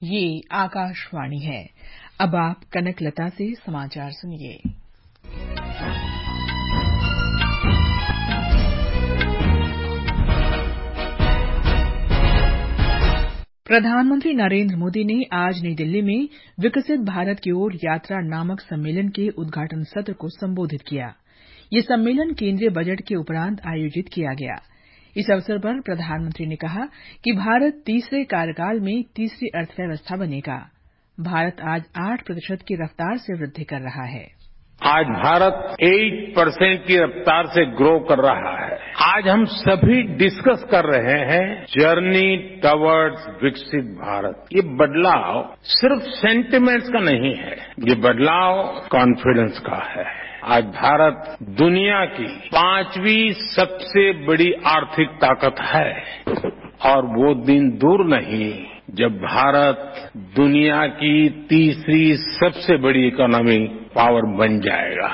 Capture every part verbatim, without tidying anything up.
ये आकाशवाणी है। अब आप कनकलता से समाचार सुनिए। प्रधानमंत्री नरेंद्र मोदी ने आज नई दिल्ली में विकसित भारत की ओर यात्रा नामक सम्मेलन के उद्घाटन सत्र को संबोधित किया। यह सम्मेलन केंद्रीय बजट के उपरांत आयोजित किया गया। इस अवसर पर प्रधानमंत्री ने कहा कि भारत तीसरे कार्यकाल में तीसरी अर्थव्यवस्था बनेगा। भारत आज आठ प्रतिशत की रफ्तार से वृद्धि कर रहा है। आज भारत आठ परसेंट की रफ्तार से ग्रो कर रहा है। आज हम सभी डिस्कस कर रहे हैं जर्नी टवर्ड्स विकसित भारत। ये बदलाव सिर्फ सेंटिमेंट्स का नहीं है, ये बदलाव कॉन्फिडेंस का है। आज भारत दुनिया की पांचवी सबसे बड़ी आर्थिक ताकत है और वो दिन दूर नहीं जब भारत दुनिया की तीसरी सबसे बड़ी इकोनॉमी पावर बन जाएगा।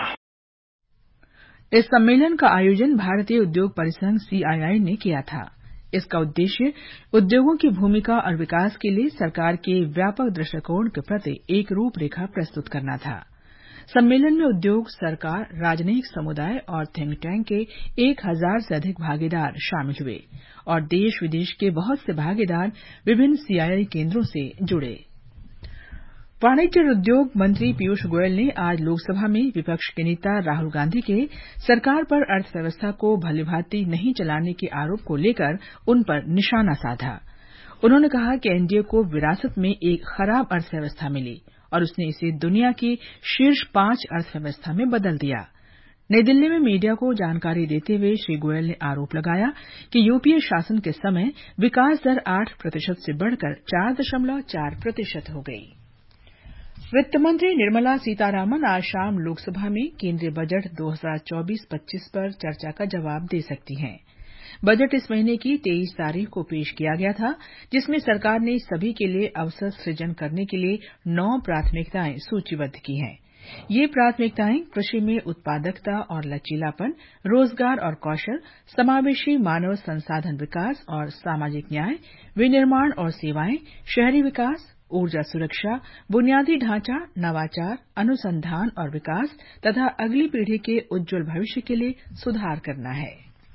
इस सम्मेलन का आयोजन भारतीय उद्योग परिसंघ सीआईआई ने किया था। इसका उद्देश्य उद्योगों की भूमिका और विकास के लिए सरकार के व्यापक दृष्टिकोण के प्रति एक रूपरेखा प्रस्तुत करना था। सम्मेलन में उद्योग, सरकार, राजनयिक समुदाय और थिंक टैंक के एक हजार से अधिक भागीदार शामिल हुए और देश विदेश के बहुत से भागीदार विभिन्न सीआईआई केंद्रों से जुड़े। वाणिज्य और उद्योग मंत्री पीयूष गोयल ने आज लोकसभा में विपक्ष के नेता राहुल गांधी के सरकार पर अर्थव्यवस्था को भलीभांति नहीं चलाने के आरोप को लेकर उन पर निशाना साधा। उन्होंने कहा कि एनडीए को विरासत में एक खराब अर्थव्यवस्था मिली और उसने इसे दुनिया की शीर्ष पांच अर्थव्यवस्था में बदल दिया। नई दिल्ली में मीडिया को जानकारी देते हुए श्री गोयल ने आरोप लगाया कि यूपीए शासन के समय विकास दर आठ प्रतिशत से बढ़कर चार दशमलव चार प्रतिशत हो गई। वित्त मंत्री निर्मला सीतारामन आज शाम लोकसभा में केंद्रीय बजट दो हजार चौबीस पच्चीस पर चर्चा का जवाब दे सकती हैं। बजट इस महीने की तेईस तारीख को पेश किया गया था, जिसमें सरकार ने सभी के लिए अवसर सृजन करने के लिए नौ प्राथमिकताएं सूचीबद्ध की हैं। ये प्राथमिकताएं कृषि में उत्पादकता और लचीलापन, रोजगार और कौशल, समावेशी मानव संसाधन विकास और सामाजिक न्याय, विनिर्माण और सेवाएं, शहरी विकास, ऊर्जा सुरक्षा, बुनियादी ढांचा, नवाचार, अनुसंधान और विकास तथा अगली पीढ़ी के उज्जवल भविष्य के लिए सुधार करना है।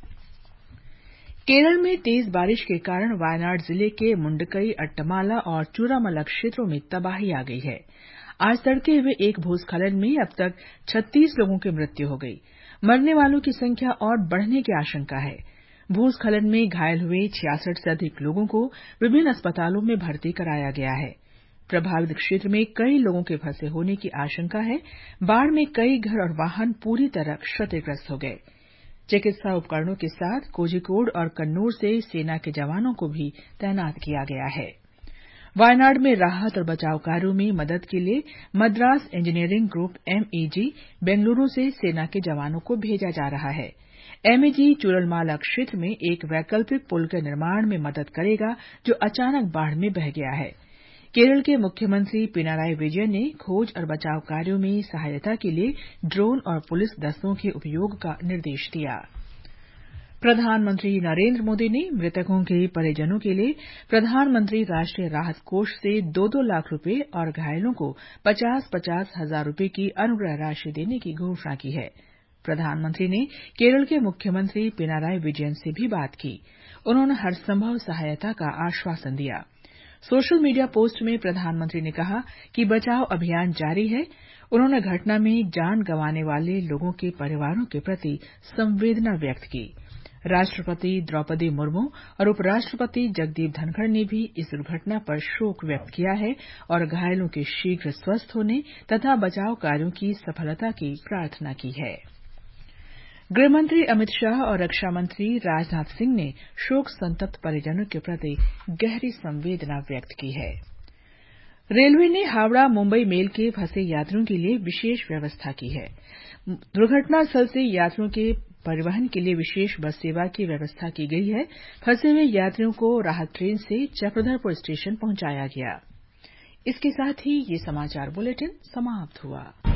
केरल में तेज बारिश के कारण वायनाड जिले के मुंडकई, अट्टमाला और चूरामला क्षेत्रों में तबाही आ गई है। आज तड़के हुए एक भूस्खलन में अब तक छत्तीस लोगों की मृत्यु हो गई। मरने वालों की संख्या और बढ़ने की आशंका है। भूस्खलन में घायल हुए छियासठ से अधिक लोगों को विभिन्न अस्पतालों में भर्ती कराया गया है। प्रभावित क्षेत्र में कई लोगों के फंसे होने की आशंका है। बाढ़ में कई घर और वाहन पूरी तरह क्षतिग्रस्त हो गए। चिकित्सा उपकरणों के साथ कोझिकोड और कन्नूर से सेना के जवानों को भी तैनात किया गया है। वायनाड में राहत और बचाव कार्यों में मदद के लिए Madras engineering group MEG Bengaluru से सेना के जवानों को भेजा जा रहा है। एमईजी चूरलमाला क्षेत्र में एक वैकल्पिक पुल के निर्माण में मदद करेगा, जो अचानक बाढ़ में बह गया है। केरल के मुख्यमंत्री पिनाराई विजयन ने खोज और बचाव कार्यों में सहायता के लिए ड्रोन और पुलिस दस्तों के उपयोग का निर्देश दिया। प्रधानमंत्री नरेंद्र मोदी ने मृतकों के परिजनों के लिए प्रधानमंत्री राष्ट्रीय राहत कोष से दो दो लाख रुपए और घायलों को पचास पचास हजार रुपए की अनुग्रह राशि देने की घोषणा की है। प्रधानमंत्री ने केरल के मुख्यमंत्री पिनाराई विजयन से भी बात की। उन्होंने हरसंभव सहायता का आश्वासन दिया। सोशल मीडिया पोस्ट में प्रधानमंत्री ने कहा कि बचाव अभियान जारी है। उन्होंने घटना में जान गंवाने वाले लोगों के परिवारों के प्रति संवेदना व्यक्त की। राष्ट्रपति द्रौपदी मुर्मू और उपराष्ट्रपति जगदीप धनखड़ ने भी इस दुर्घटना पर शोक व्यक्त किया है और घायलों के शीघ्र स्वस्थ होने तथा बचाव कार्यों की सफलता की प्रार्थना की है। गृहमंत्री अमित शाह और रक्षा मंत्री राजनाथ सिंह ने शोक संतप्त परिजनों के प्रति गहरी संवेदना व्यक्त की है। रेलवे ने हावड़ा मुंबई मेल के फंसे यात्रियों के लिए विशेष व्यवस्था की है। दुर्घटना स्थल से यात्रियों के परिवहन के लिए विशेष बस सेवा की व्यवस्था की गई है। फंसे हुए यात्रियों को राहत ट्रेन से चक्रधरपुर स्टेशन पहुंचाया गया। इसके साथ ही ये समाचार बुलेटिन समाप्त हुआ।